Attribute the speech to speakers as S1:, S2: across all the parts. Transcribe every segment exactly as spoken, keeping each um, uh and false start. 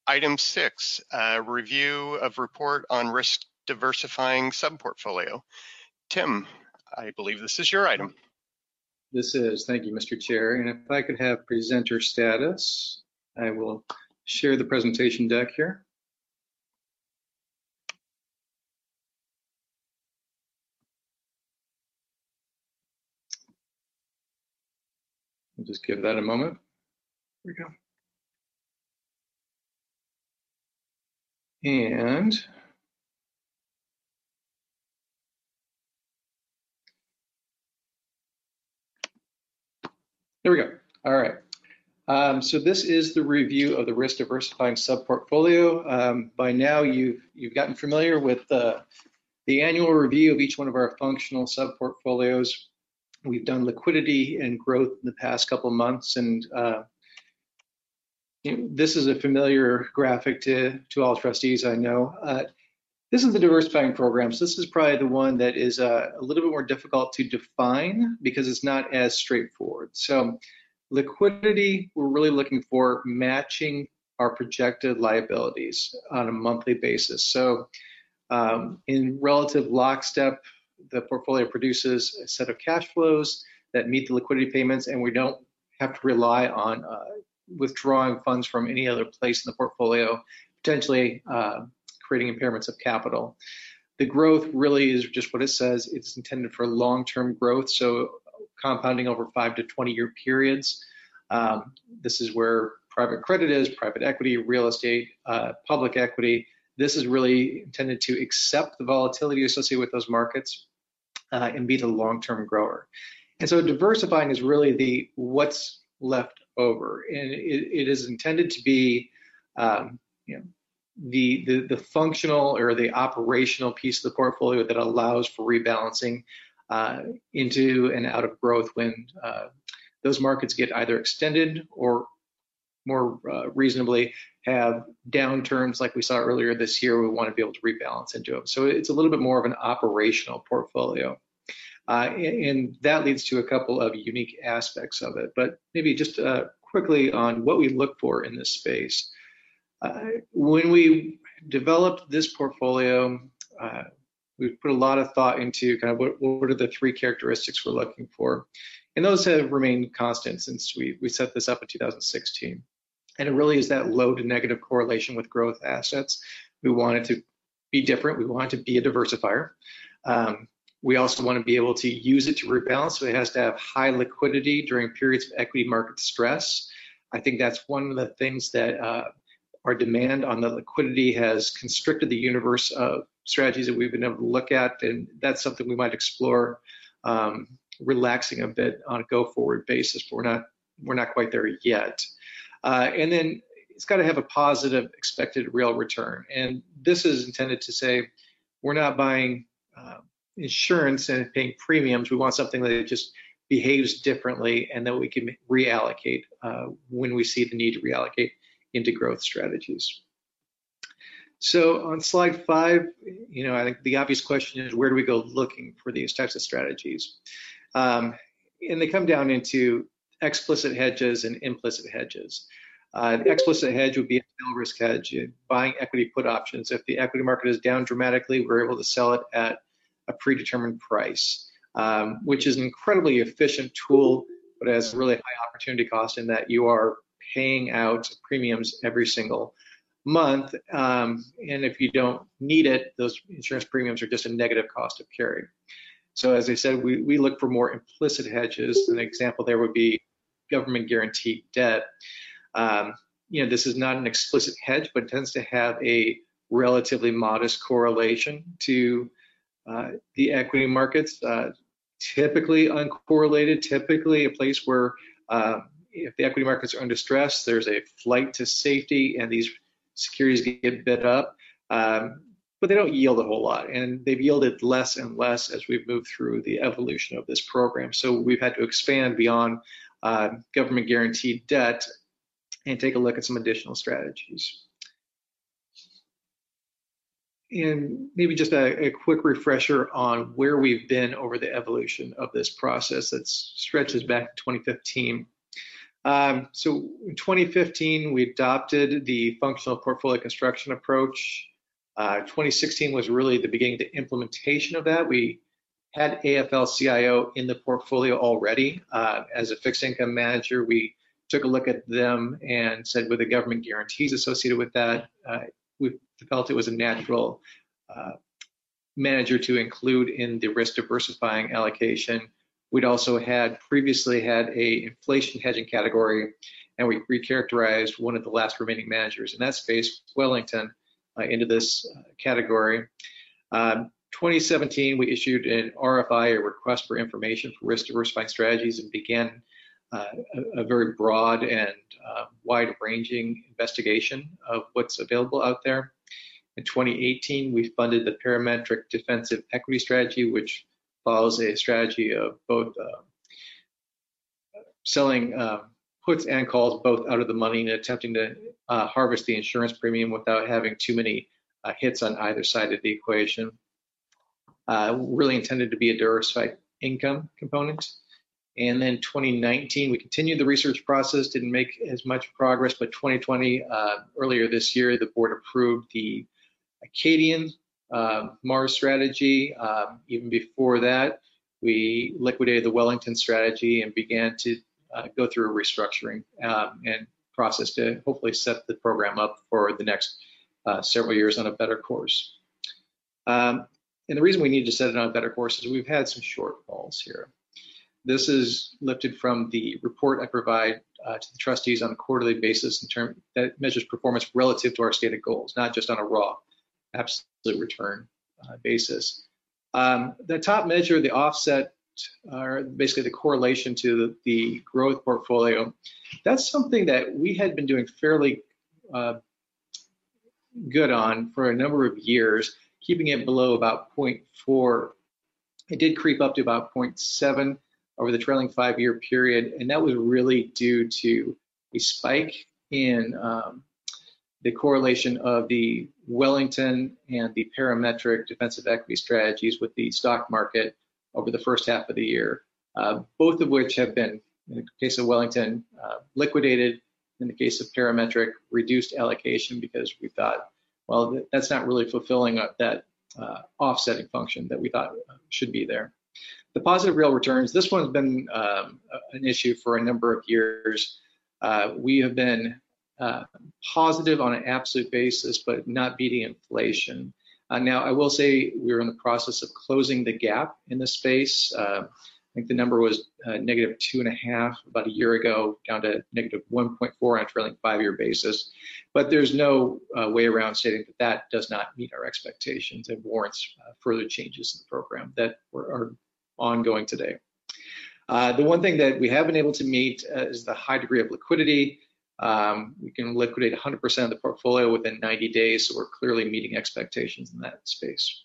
S1: item six, uh, review of report on risk diversifying subportfolio. Tim, I believe this is your item.
S2: This is, thank you, Mister Chair. And if I could have presenter status, I will share the presentation deck here. We'll just give that a moment. Here we go. And there we go. All right. Um, so this is the review of the risk diversifying subportfolio. Um, by now, you've you've gotten familiar with uh, the annual review of each one of our functional subportfolios. We've done liquidity and growth in the past couple of months, and uh, you know, this is a familiar graphic to to all trustees, I know. Uh, This is the diversifying program. So this is probably the one that is uh, a little bit more difficult to define because it's not as straightforward. So liquidity, we're really looking for matching our projected liabilities on a monthly basis. So um, in relative lockstep, the portfolio produces a set of cash flows that meet the liquidity payments, and we don't have to rely on uh, withdrawing funds from any other place in the portfolio, potentially uh, creating impairments of capital. The growth really is just what it says. It's intended for long-term growth, so compounding over five to twenty year periods. Um, this is where private credit is, private equity, real estate, uh, public equity. This is really intended to accept the volatility associated with those markets uh, and be the long-term grower. And so diversifying is really the what's left over, and it, it is intended to be, um, you know, The, the, the functional or the operational piece of the portfolio that allows for rebalancing uh, into and out of growth when uh, those markets get either extended or more uh, reasonably have downturns like we saw earlier this year. We want to be able to rebalance into them. So it's a little bit more of an operational portfolio. Uh, and, and that leads to a couple of unique aspects of it. But maybe just uh, quickly on what we look for in this space. Uh, when we developed this portfolio, uh, we put a lot of thought into kind of what, what are the three characteristics we're looking for. And those have remained constant since we, we set this up in two thousand sixteen. And it really is that low to negative correlation with growth assets. We want it to be different. We want it to be a diversifier. Um, we also want to be able to use it to rebalance. So it has to have high liquidity during periods of equity market stress. I think that's one of the things that uh, our demand on the liquidity has constricted the universe of strategies that we've been able to look at, and that's something we might explore um, relaxing a bit on a go-forward basis, but we're not we're not quite there yet. Uh, and then it's got to have a positive expected real return, and this is intended to say we're not buying uh, insurance and paying premiums. We want something that just behaves differently and that we can reallocate uh, when we see the need to reallocate into growth strategies. So on slide five, you know, I think the obvious question is, where do we go looking for these types of strategies? Um, and they come down into explicit hedges and implicit hedges. Uh, the explicit hedge would be a tail risk hedge, buying equity put options. If the equity market is down dramatically, we're able to sell it at a predetermined price, um, which is an incredibly efficient tool, but has a really high opportunity cost in that you are paying out premiums every single month. Um, and if you don't need it, those insurance premiums are just a negative cost of carry. So as I said, we, we look for more implicit hedges. An example there would be government guaranteed debt. Um, you know, this is not an explicit hedge, but it tends to have a relatively modest correlation to uh, the equity markets, uh, typically uncorrelated, typically a place where uh, if the equity markets are under stress, there's a flight to safety and these securities get bid up, um, but they don't yield a whole lot. And they've yielded less and less as we've moved through the evolution of this program. So we've had to expand beyond uh, government guaranteed debt and take a look at some additional strategies. And maybe just a, a quick refresher on where we've been over the evolution of this process that stretches back to twenty fifteen. Um, so in twenty fifteen, we adopted the functional portfolio construction approach. Uh, twenty sixteen was really the beginning of the implementation of that. We had A F L C I O in the portfolio already. Uh, as a fixed income manager, we took a look at them and said with the government guarantees associated with that, uh, we felt it was a natural uh, manager to include in the risk diversifying allocation. We'd also had previously had a inflation hedging category, and we recharacterized one of the last remaining managers in that space, Wellington, uh, into this uh, category. Um, twenty seventeen, we issued an R F I, a request for information for risk diversifying strategies, and began uh, a, a very broad and uh, wide-ranging investigation of what's available out there. In twenty eighteen, we funded the Parametric Defensive Equity Strategy, which follows a strategy of both uh, selling uh, puts and calls both out of the money and attempting to uh, harvest the insurance premium without having too many uh, hits on either side of the equation. Uh, really intended to be a diversified income component. And then twenty nineteen, we continued the research process, didn't make as much progress, but twenty twenty, uh, earlier this year, the board approved the Acadian uh, Mars strategy. Um, even before that, we liquidated the Wellington strategy and began to uh, go through a restructuring um, and process to hopefully set the program up for the next uh, several years on a better course. Um, and the reason we need to set it on a better course is we've had some shortfalls here. This is lifted from the report I provide uh, to the trustees on a quarterly basis in terms that measures performance relative to our stated goals, not just on a raw absolute return uh, basis. Um, the top measure, the offset, or basically the correlation to the, the growth portfolio, that's something that we had been doing fairly uh, good on for a number of years, keeping it below about zero point four. It did creep up to about zero point seven over the trailing five-year period, and that was really due to a spike in um, the correlation of the Wellington and the parametric defensive equity strategies with the stock market over the first half of the year, uh, both of which have been, in the case of Wellington, uh, liquidated. In the case of parametric, reduced allocation because we thought, well, that's not really fulfilling that uh, offsetting function that we thought should be there. The positive real returns, this one's been um, an issue for a number of years. Uh, we have been uh, positive on an absolute basis, but not beating inflation. Uh, now, I will say we're in the process of closing the gap in this space. Uh, I think the number was uh, negative two and a half about a year ago, down to negative one point four on a trailing five-year basis. But there's no uh, way around stating that that does not meet our expectations and warrants uh, further changes in the program that are ongoing today. Uh, the one thing that we have been able to meet uh, is the high degree of liquidity. Um, we can liquidate one hundred percent of the portfolio within ninety days, so we're clearly meeting expectations in that space.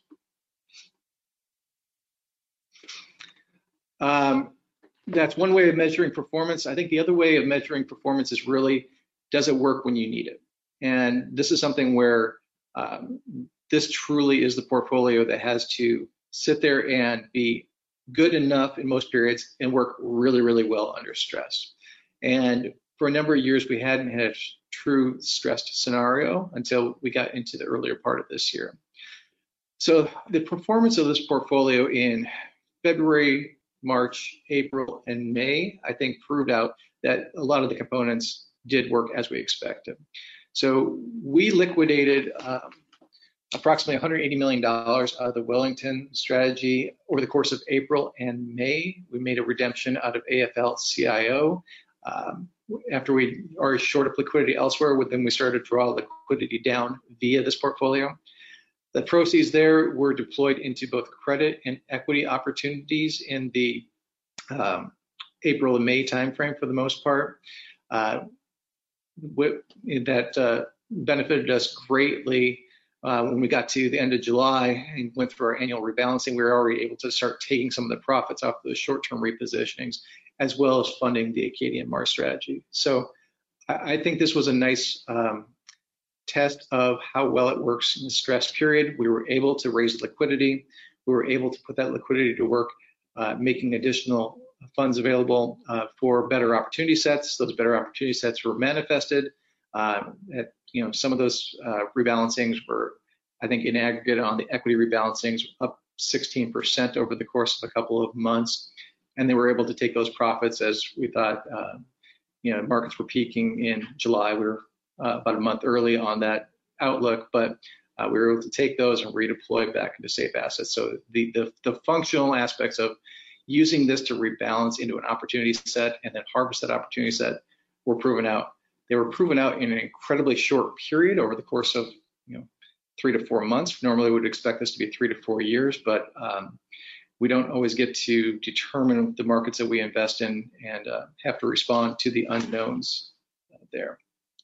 S2: Um, that's one way of measuring performance. I think the other way of measuring performance is really, does it work when you need it? And this is something where um, this truly is the portfolio that has to sit there and be good enough in most periods and work really, really well under stress. And for a number of years, we hadn't had a true stressed scenario until we got into the earlier part of this year. So the performance of this portfolio in February, March, April, and May, I think proved out that a lot of the components did work as we expected. So we liquidated um, approximately one hundred eighty million dollars out of the Wellington strategy over the course of April and May. We made a redemption out of A F L C I O. Um, after we already shored up liquidity elsewhere, then we started to draw liquidity down via this portfolio. The proceeds there were deployed into both credit and equity opportunities in the um, April and May timeframe for the most part. Uh, that uh, benefited us greatly uh, when we got to the end of July and went through our annual rebalancing. We were already able to start taking some of the profits off of the short-term repositionings, as well as funding the Acadian Mars strategy. So I, I think this was a nice um, test of how well it works in the stress period. We were able to raise liquidity. We were able to put that liquidity to work, uh, making additional funds available uh, for better opportunity sets. Those better opportunity sets were manifested. Uh, at, you know, some of those uh, rebalancings were, I think, in aggregate on the equity rebalancings, up sixteen percent over the course of a couple of months, and they were able to take those profits as we thought. Uh, you know, markets were peaking in July. We were uh, about a month early on that outlook, but uh, we were able to take those and redeploy back into safe assets. So the, the the functional aspects of using this to rebalance into an opportunity set and then harvest that opportunity set were proven out. They were proven out in an incredibly short period over the course of, you know, three to four months. Normally we would expect this to be three to four years, but um, we don't always get to determine the markets that we invest in and uh, have to respond to the unknowns uh, there.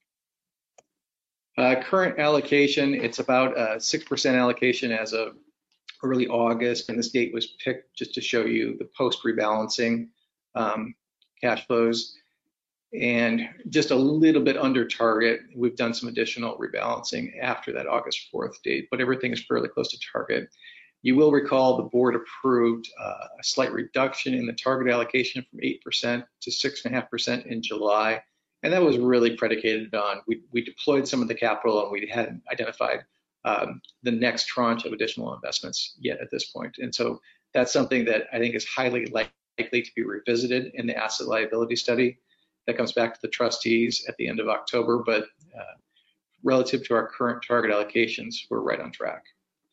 S2: Uh, current allocation, it's about a six percent allocation as of early August, and this date was picked just to show you the post-rebalancing um, cash flows. And just a little bit under target. We've done some additional rebalancing after that August fourth date, but everything is fairly close to target. You will recall the board approved uh, a slight reduction in the target allocation from eight percent to six point five percent in July. And that was really predicated on, we, we deployed some of the capital and we hadn't identified um, the next tranche of additional investments yet at this point. And so that's something that I think is highly likely to be revisited in the asset liability study that comes back to the trustees at the end of October. But uh, relative to our current target allocations, we're right on track.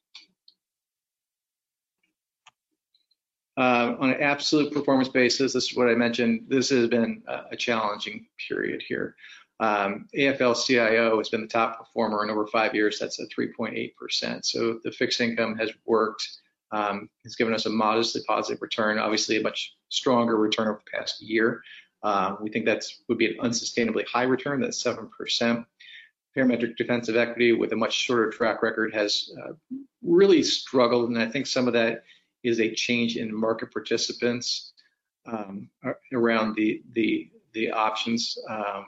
S2: Uh, on an absolute performance basis, this is what I mentioned, this has been a challenging period here. Um, A F L C I O has been the top performer in over five years. That's at three point eight percent. So the fixed income has worked. Um, it's given us a modestly positive return, obviously a much stronger return over the past year. Uh, we think that would be an unsustainably high return, that's seven percent. Parametric defensive equity with a much shorter track record has uh, really struggled, and I think some of that is a change in market participants um, around the the the options, um,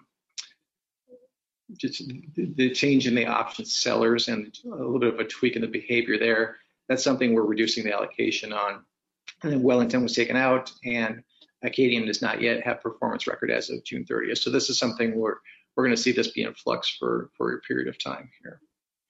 S2: just the change in the option sellers and a little bit of a tweak in the behavior there. That's something we're reducing the allocation on. And then Wellington was taken out, and Acadian does not yet have performance record as of June thirtieth. So this is something we're we're going to see this be in flux for for a period of time here.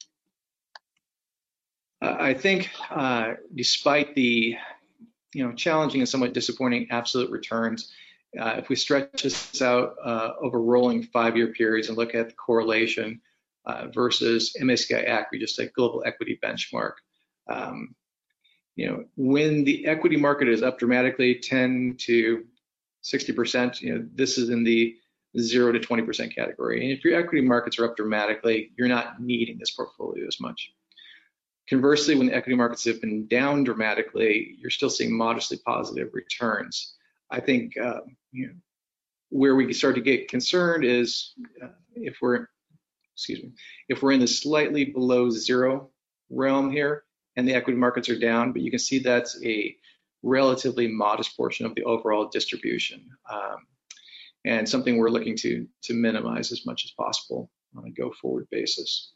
S2: Uh, I think uh, despite the you know challenging and somewhat disappointing absolute returns, uh, if we stretch this out uh, over rolling five-year periods and look at the correlation uh, versus M S C I A C W, just a global equity benchmark, um, you know when the equity market is up dramatically, ten to sixty percent, you know this is in the zero to twenty percent category. And if your equity markets are up dramatically, you're not needing this portfolio as much. Conversely, when the equity markets have been down dramatically, you're still seeing modestly positive returns. I think uh, you know, where we start to get concerned is uh, if we're, excuse me, if we're in the slightly below zero realm here and the equity markets are down, but you can see that's a relatively modest portion of the overall distribution um, and something we're looking to, to minimize as much as possible on a go-forward basis.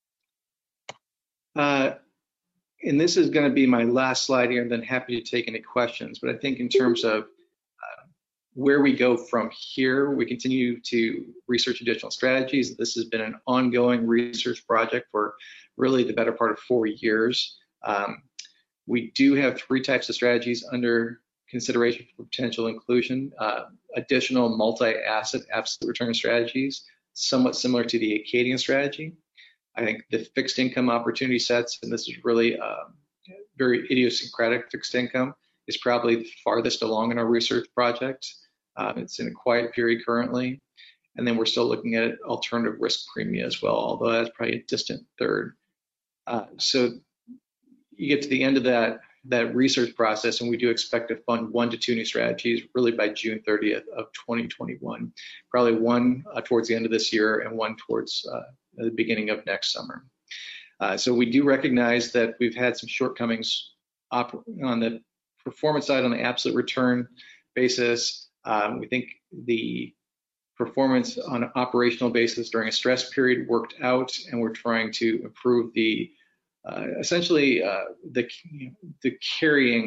S2: Uh, and this is going to be my last slide here, and then happy to take any questions. But I think in terms of uh, where we go from here, we continue to research additional strategies. This has been an ongoing research project for really the better part of four years. Um, we do have three types of strategies under consideration for potential inclusion. Uh, additional multi-asset absolute return strategies, somewhat similar to the Acadian strategy. I think the fixed income opportunity sets, and this is really uh, very idiosyncratic fixed income, is probably the farthest along in our research project. Uh, it's in a quiet period currently. And then we're still looking at alternative risk premia as well, although that's probably a distant third. Uh, so you get to the end of that, that research process, and we do expect to fund one to two new strategies really by June thirtieth of twenty twenty-one. Probably one uh, towards the end of this year and one towards uh, the beginning of next summer. Uh, so we do recognize that we've had some shortcomings op on the performance side on the absolute return basis. Um, we think the performance on an operational basis during a stress period worked out, and we're trying to improve the uh, essentially uh, the, you know, the carrying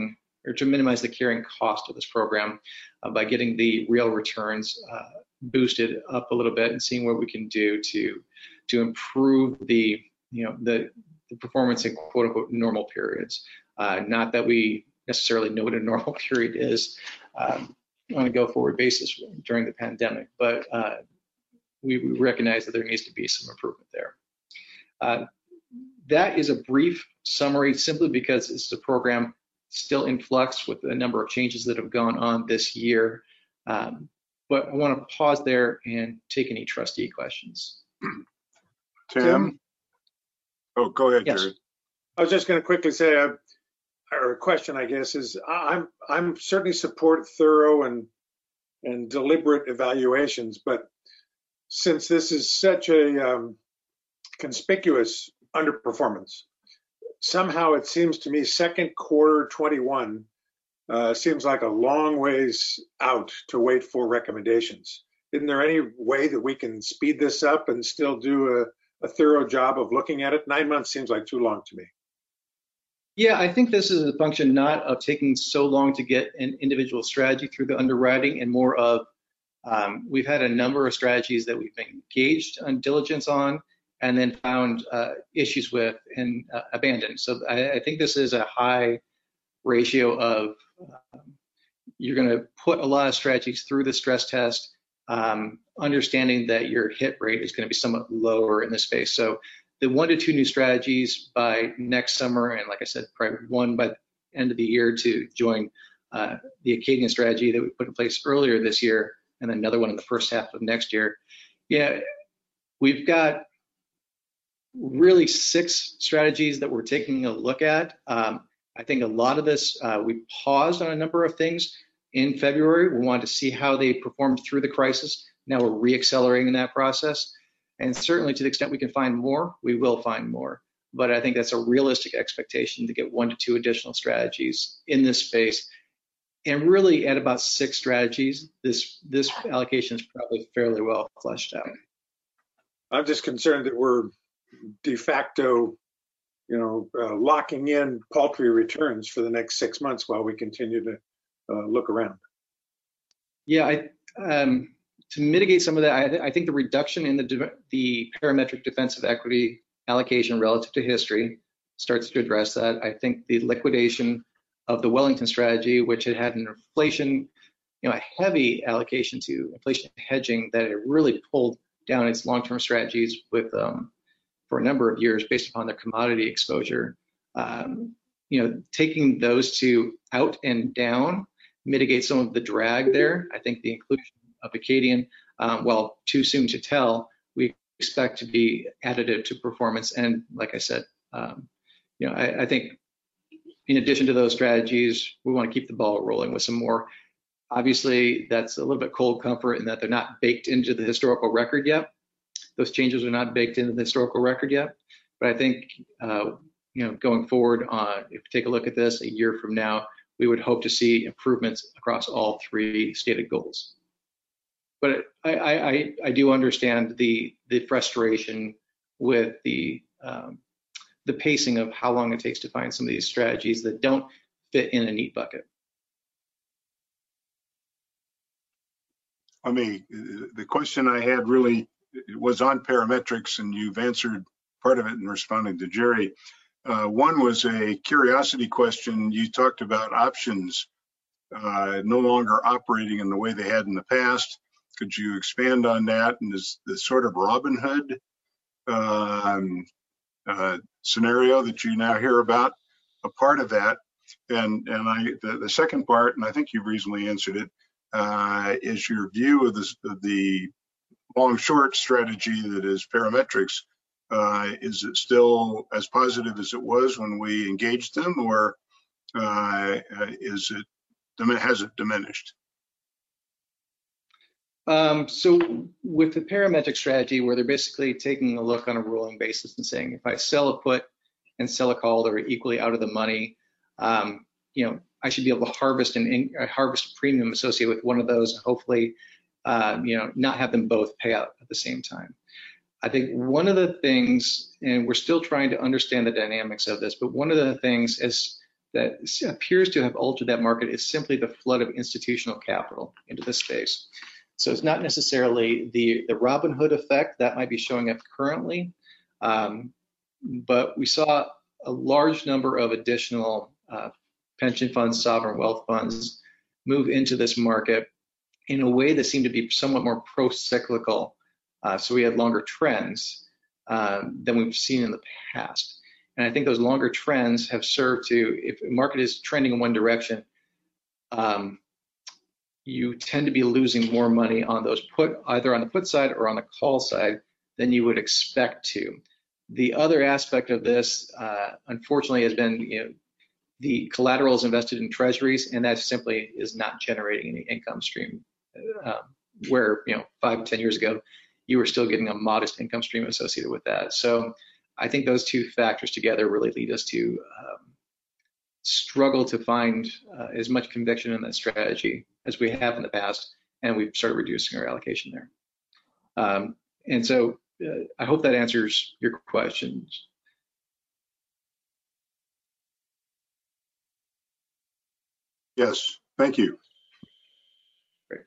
S2: or to minimize the carrying cost of this program uh, by getting the real returns uh, boosted up a little bit and seeing what we can do to to improve the you know the, the performance in quote unquote normal periods. Uh, not that we necessarily know what a normal period is um, on a go forward basis during the pandemic, but uh, we, we recognize that there needs to be some improvement there. Uh, that is a brief summary simply because it's a program still in flux with a number of changes that have gone on this year. Um, but I want to pause there and take any trustee questions.
S3: Tim?
S4: Tim?
S3: Oh, go ahead,
S2: Yes.
S3: Jared.
S4: I was just going to quickly say, uh, or a question, I guess, is I- I'm I'm certainly support thorough and and deliberate evaluations, but since this is such a um, conspicuous underperformance, somehow it seems to me second quarter twenty-one uh, seems like a long ways out to wait for recommendations. Isn't there any way that we can speed this up and still do a, a thorough job of looking at it? Nine months seems like too long to me.
S2: Yeah, I think this is a function not of taking so long to get an individual strategy through the underwriting and more of um, we've had a number of strategies that we've engaged on diligence on and then found uh, issues with and uh, abandoned. So I, I think this is a high ratio of um, you're going to put a lot of strategies through the stress test, um, understanding that your hit rate is going to be somewhat lower in this space. So the one to two new strategies by next summer, and like I said, probably one by the end of the year to join uh, the Acadian strategy that we put in place earlier this year, and then another one in the first half of next year. Yeah, we've got really six strategies that we're taking a look at. Um, I think a lot of this, uh, we paused on a number of things in February. We wanted to see how they performed through the crisis. Now we're re-accelerating that process. And certainly to the extent we can find more, we will find more. But I think that's a realistic expectation to get one to two additional strategies in this space. And really at about six strategies, this, this allocation is probably fairly well fleshed out.
S4: I'm just concerned that we're de facto, you know, uh, locking in paltry returns for the next six months while we continue to uh, look around.
S2: Yeah, I, um, to mitigate some of that, I, th I think the reduction in the, the parametric defensive equity allocation relative to history starts to address that. I think the liquidation of the Wellington strategy, which had had an inflation, you know, a heavy allocation to inflation hedging that it really pulled down its long-term strategies with um, for a number of years based upon their commodity exposure. Um, you know, taking those two out and down mitigate some of the drag there. I think the inclusion of Acadian, um, well, too soon to tell, we expect to be additive to performance. And like I said, um, you know, I, I think in addition to those strategies, we want to keep the ball rolling with some more. Obviously, that's a little bit cold comfort in that they're not baked into the historical record yet. Those changes are not baked into the historical record yet. But I think, uh, you know, going forward, uh, if we take a look at this a year from now, we would hope to see improvements across all three stated goals. But I, I, I do understand the, the frustration with the, um, the pacing of how long it takes to find some of these strategies that don't fit in a neat bucket.
S3: I mean, the question I had really was on parametrics, and you've answered part of it in responding to Jerry. Uh, one was a curiosity question. You talked about options uh, no longer operating in the way they had in the past. Could you expand on that? And is the sort of Robin Hood um, uh, scenario that you now hear about a part of that? And and I the, the second part, and I think you've reasonably answered it, uh, is your view of, this, of the long-short strategy that is parametrics. Uh, is it still as positive as it was when we engaged them, or uh, is it has it diminished?
S2: Um, so with the parametric strategy, where they're basically taking a look on a rolling basis and saying, if I sell a put and sell a call, they're equally out of the money. Um, you know, I should be able to harvest an uh, harvest a premium associated with one of those, and hopefully, uh, you know, not have them both pay out at the same time. I think one of the things, and we're still trying to understand the dynamics of this, but one of the things is that appears to have altered that market is simply the flood of institutional capital into this space. So it's not necessarily the, the Robinhood effect that might be showing up currently, um, but we saw a large number of additional uh, pension funds, sovereign wealth funds move into this market in a way that seemed to be somewhat more pro-cyclical. Uh, so we had longer trends um, than we've seen in the past. And I think those longer trends have served to, if a market is trending in one direction, um, you tend to be losing more money on those put, either on the put side or on the call side than you would expect to. The other aspect of this, uh, unfortunately, has been, you know, the collateral is invested in treasuries, and that simply is not generating any income stream. Uh, where, you know, five, ten years ago, you were still getting a modest income stream associated with that. So I think those two factors together really lead us to um, struggle to find uh, as much conviction in that strategy as we have in the past, and we've started reducing our allocation there. Um, and so uh, I hope that answers your questions.
S3: Yes, thank you.
S2: Great.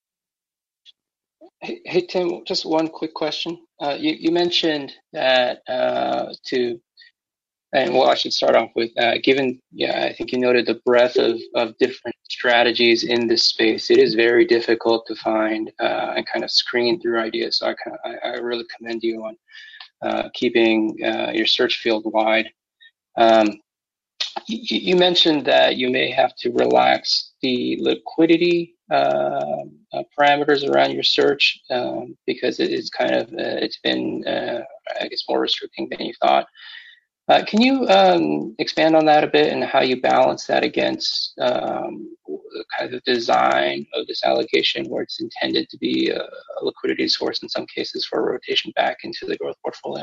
S5: Hey, hey Tim, just one quick question. Uh, you, you mentioned that uh, to And well, I should start off with, uh, given, yeah, I think you noted the breadth of, of different strategies in this space. It is very difficult to find uh, and kind of screen through ideas. So I, kind of, I, I really commend you on uh, keeping uh, your search field wide. Um, you, you mentioned that you may have to relax the liquidity uh, uh, parameters around your search um, because it is kind of, uh, it's been, uh, I guess, more restricting than you thought. Uh, can you um, expand on that a bit and how you balance that against um, the kind of design of this allocation where it's intended to be a, a liquidity source in some cases for a rotation back into the growth portfolio?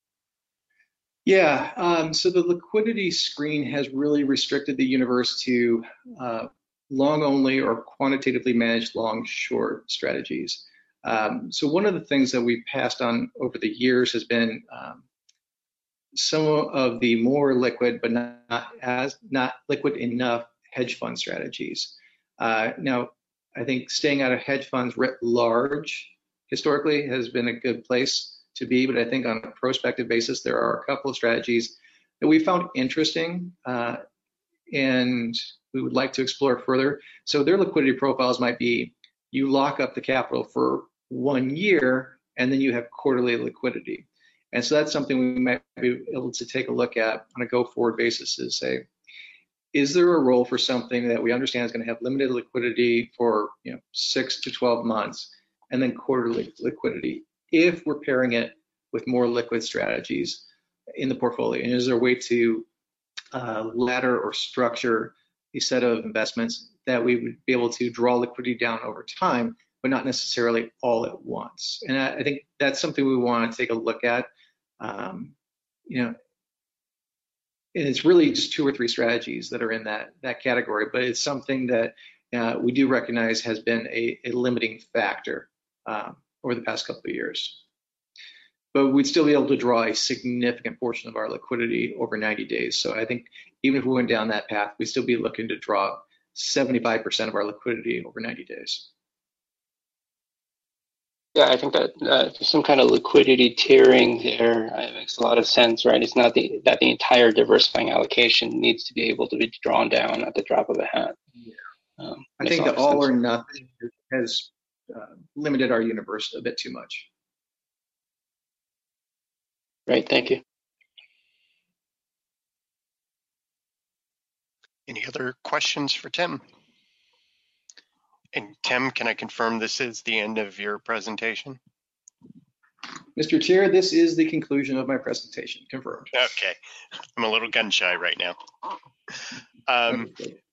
S2: Yeah, um, so the liquidity screen has really restricted the universe to uh, long only or quantitatively managed long short strategies. Um, so one of the things that we've passed on over the years has been um, some of the more liquid, but not as not liquid enough hedge fund strategies. Uh, now, I think staying out of hedge funds writ large historically has been a good place to be, but I think on a prospective basis, there are a couple of strategies that we found interesting uh, and we would like to explore further. So their liquidity profiles might be you lock up the capital for one year and then you have quarterly liquidity. And so that's something we might be able to take a look at on a go-forward basis is say, is there a role for something that we understand is going to have limited liquidity for you know six to twelve months and then quarterly liquidity if we're pairing it with more liquid strategies in the portfolio? And is there a way to uh, ladder or structure a set of investments that we would be able to draw liquidity down over time, but not necessarily all at once? And I, I think that's something we want to take a look at. Um, you know, and it's really just two or three strategies that are in that that category, but it's something that uh, we do recognize has been a, a limiting factor um, over the past couple of years. But we'd still be able to draw a significant portion of our liquidity over ninety days. So I think even if we went down that path, we'd still be looking to draw seventy-five percent of our liquidity over ninety days.
S5: Yeah, I think that uh, there's some kind of liquidity tiering there. It makes a lot of sense, right? It's not the, that the entire diversifying allocation needs to be able to be drawn down at the drop of a hat.
S2: Yeah.
S5: Um,
S2: I think the all or nothing has uh, limited our universe a bit too much.
S5: Right, thank you.
S1: Any other questions for Tim? And Tim, can I confirm this is the end of your presentation?
S2: Mister Chair, this is the conclusion of my presentation. Confirmed.
S1: Okay, I'm a little gun shy right now. Um,
S2: Okay.